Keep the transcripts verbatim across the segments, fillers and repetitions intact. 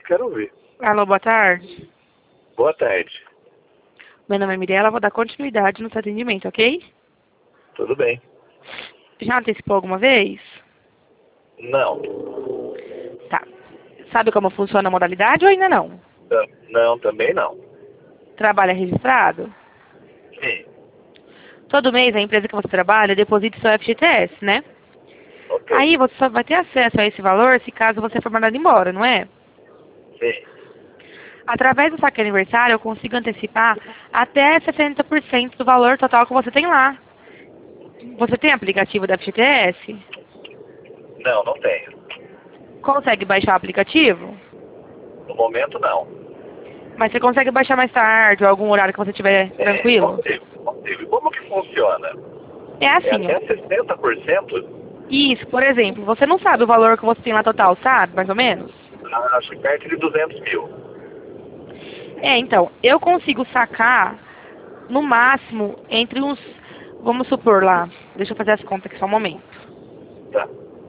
quero ouvir. Alô, boa tarde. Boa tarde. Meu nome é Mirella, vou dar continuidade no seu atendimento, ok? Tudo bem. Já antecipou alguma vez? Não. Tá. Sabe como funciona a modalidade ou ainda não? Tam- Não, também não. Trabalha registrado? Sim. Todo mês a empresa que você trabalha deposita seu F G T S, né? Ok. Aí você só vai ter acesso a esse valor se caso você for mandado embora, não é? Sim. Através do saque aniversário eu consigo antecipar até sessenta por cento do valor total que você tem lá. Você tem aplicativo da F G T S? Não, não tenho. Consegue baixar o aplicativo? No momento, não. Mas você consegue baixar mais tarde, ou algum horário que você estiver É, tranquilo? consigo, consigo. E como que funciona? É É assim, ó. até sessenta por cento? Isso, por exemplo, você não sabe o valor que você tem lá total, sabe? Mais ou menos? Ah, acho que perto de duzentos mil. É, então, eu consigo sacar no máximo entre uns, vamos supor lá, deixa eu fazer as contas aqui só um momento. Tá.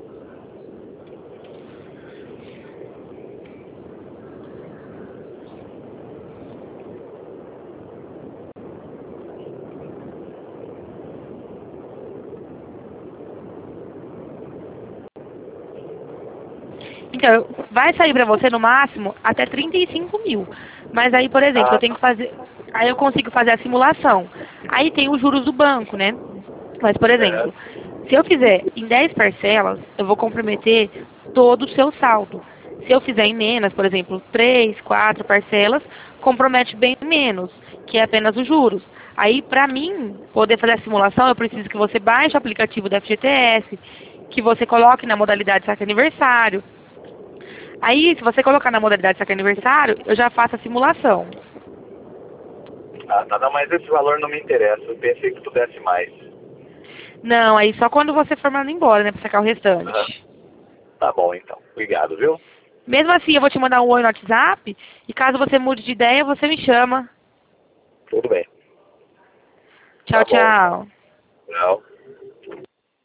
Então, vai sair pra você no máximo até trinta e cinco mil. Mas aí, por exemplo, eu Ah, tenho tá. que fazer. Aí eu consigo fazer a simulação. Aí tem os juros do banco, né? Mas, por exemplo, É. se eu fizer em dez parcelas, eu vou comprometer todo o seu saldo. Se eu fizer em menos, por exemplo, três, quatro parcelas, compromete bem menos, que é apenas os juros. Aí, para mim, poder fazer a simulação, eu preciso que você baixe o aplicativo da F G T S, que você coloque na modalidade saque aniversário. Aí, se você colocar na modalidade saque aniversário, eu já faço a simulação. Ah, tá. Não, mas esse valor não me interessa. Eu pensei que pudesse mais. Não, aí só quando você for mandado embora, né, pra sacar o Aham. restante. Tá bom, então. Obrigado, viu? Mesmo assim, eu vou te mandar um oi no WhatsApp, e caso você mude de ideia, você me chama. Tudo bem. Tchau, Tá bom, então. tchau. Tchau.